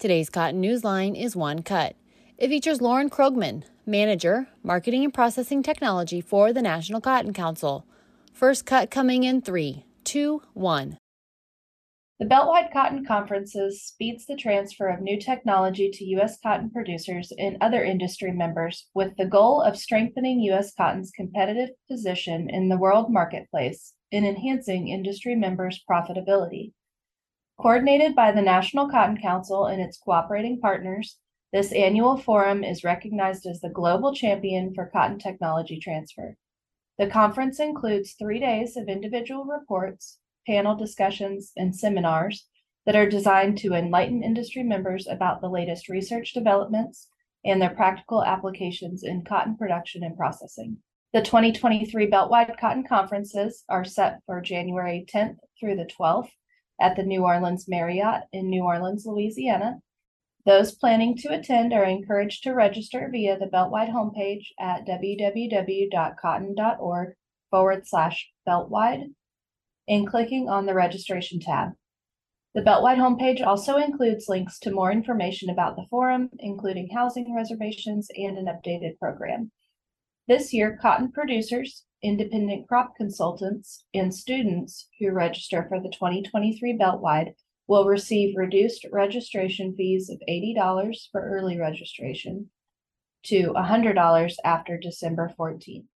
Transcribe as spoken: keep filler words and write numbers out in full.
Today's Cotton Newsline is One Cut. It features Lauren Krogman, Manager, Marketing and Processing Technology for the National Cotton Council. First cut coming in three, two, one. The Beltwide Cotton Conferences speeds the transfer of new technology to U S cotton producers and other industry members with the goal of strengthening U S cotton's competitive position in the world marketplace and enhancing industry members' profitability. Coordinated by the National Cotton Council and its cooperating partners, this annual forum is recognized as the global champion for cotton technology transfer. The conference includes three days of individual reports, panel discussions, and seminars that are designed to enlighten industry members about the latest research developments and their practical applications in cotton production and processing. The twenty twenty-three Beltwide Cotton Conferences are set for January tenth through the twelfth at the New Orleans Marriott in New Orleans, Louisiana. Those planning to attend are encouraged to register via the Beltwide homepage at www.cotton.org forward slash Beltwide and clicking on the registration tab. The Beltwide homepage also includes links to more information about the forum, including housing reservations and an updated program. This year, cotton producers, independent crop consultants, and students who register for the twenty twenty-three Beltwide will receive reduced registration fees of eighty dollars for early registration to one hundred dollars after December fourteenth.